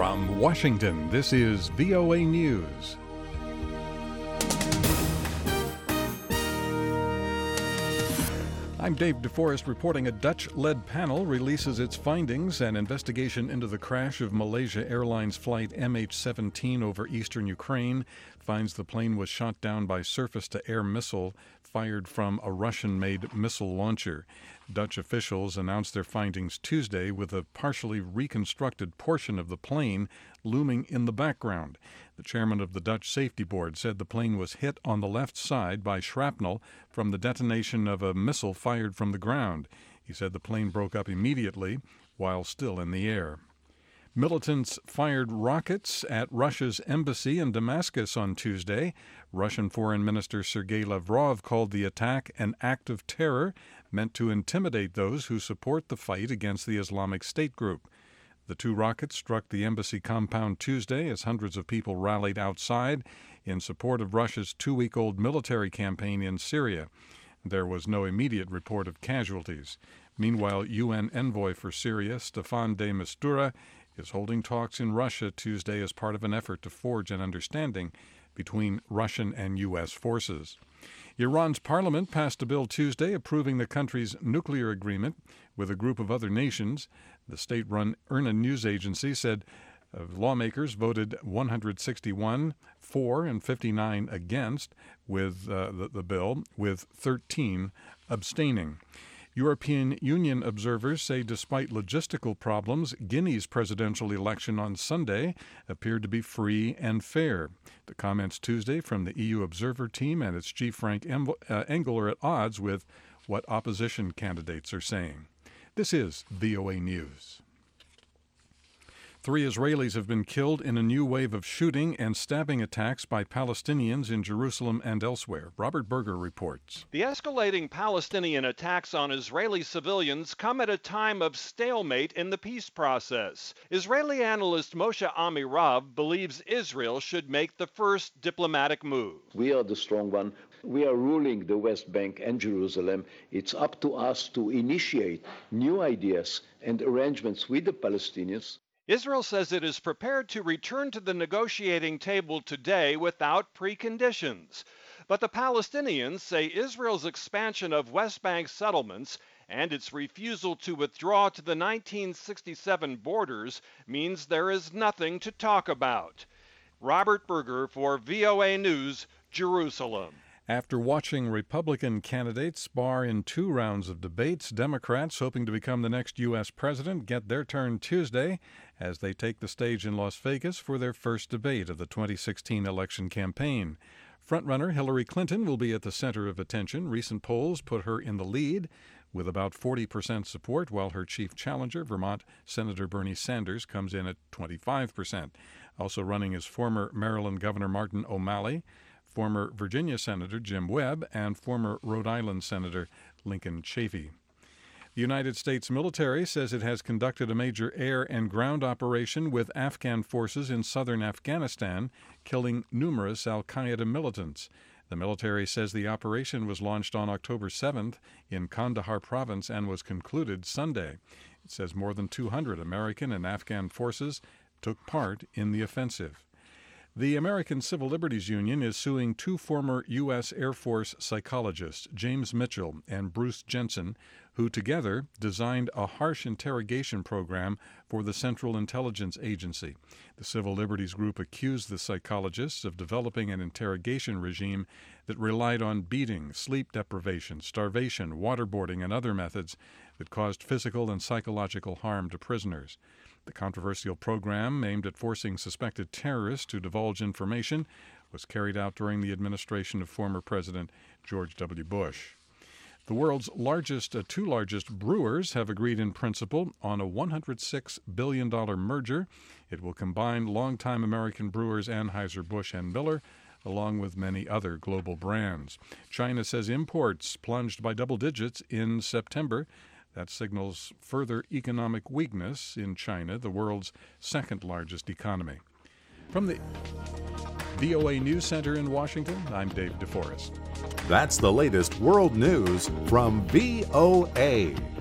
From Washington, this is VOA News. I'm Dave DeForest reporting. A Dutch-led panel releases its findings. An investigation into the crash of Malaysia Airlines flight MH17 over eastern Ukraine finds the plane was shot down by surface-to-air missile fired from a Russian-made missile launcher. Dutch officials announced their findings Tuesday with a partially reconstructed portion of the plane looming in the background. The chairman of the Dutch Safety Board said the plane was hit on the left side by shrapnel from the detonation of a missile fired from the ground. He said the plane broke up immediately while still in the air. Militants fired rockets at Russia's embassy in Damascus on Tuesday. Russian Foreign Minister Sergei Lavrov called the attack an act of terror meant to intimidate those who support the fight against the Islamic State group. The two rockets struck the embassy compound Tuesday as hundreds of people rallied outside in support of Russia's two-week-old military campaign in Syria. There was no immediate report of casualties. Meanwhile, UN envoy for Syria, Staffan de Mistura, is holding talks in Russia Tuesday as part of an effort to forge an understanding between Russian and U.S. forces. Iran's parliament passed a bill Tuesday approving the country's nuclear agreement with a group of other nations. The state-run IRNA news agency said lawmakers voted 161 for and 59 against with the bill, with 13 abstaining. European Union observers say despite logistical problems, Guinea's presidential election on Sunday appeared to be free and fair. The comments Tuesday from the EU observer team and its chief Frank Engel are at odds with what opposition candidates are saying. This is VOA News. 3 Israelis have been killed in a new wave of shooting and stabbing attacks by Palestinians in Jerusalem and elsewhere. Robert Berger reports. The escalating Palestinian attacks on Israeli civilians come at a time of stalemate in the peace process. Israeli analyst Moshe Amirav believes Israel should make the first diplomatic move. We are the strong one. We are ruling the West Bank and Jerusalem. It's up to us to initiate new ideas and arrangements with the Palestinians. Israel says it is prepared to return to the negotiating table today without preconditions. But the Palestinians say Israel's expansion of West Bank settlements and its refusal to withdraw to the 1967 borders means there is nothing to talk about. Robert Berger for VOA News, Jerusalem. After watching Republican candidates spar in 2 rounds of debates, Democrats hoping to become the next U.S. president get their turn Tuesday as they take the stage in Las Vegas for their first debate of the 2016 election campaign. Frontrunner Hillary Clinton will be at the center of attention. Recent polls put her in the lead with about 40% support, while her chief challenger, Vermont Senator Bernie Sanders, comes in at 25%. Also running is former Maryland Governor Martin O'Malley, former Virginia Senator Jim Webb, and former Rhode Island Senator Lincoln Chafee. The United States military says it has conducted a major air and ground operation with Afghan forces in southern Afghanistan, killing numerous al-Qaeda militants. The military says the operation was launched on October 7th in Kandahar province and was concluded Sunday. It says more than 200 American and Afghan forces took part in the offensive. The American Civil Liberties Union is suing 2 former U.S. Air Force psychologists, James Mitchell and Bruce Jensen, who together designed a harsh interrogation program for the Central Intelligence Agency. The Civil Liberties group accused the psychologists of developing an interrogation regime that relied on beating, sleep deprivation, starvation, waterboarding, and other methods that caused physical and psychological harm to prisoners. The controversial program, aimed at forcing suspected terrorists to divulge information, was carried out during the administration of former President George W. Bush. The world's two largest brewers have agreed in principle on a $106 billion merger. It will combine longtime American brewers Anheuser-Busch and Miller, along with many other global brands. China says imports plunged by double digits in September. That signals further economic weakness in China, the world's second largest economy. From the VOA News Center in Washington, I'm Dave DeForest. That's the latest world news from VOA.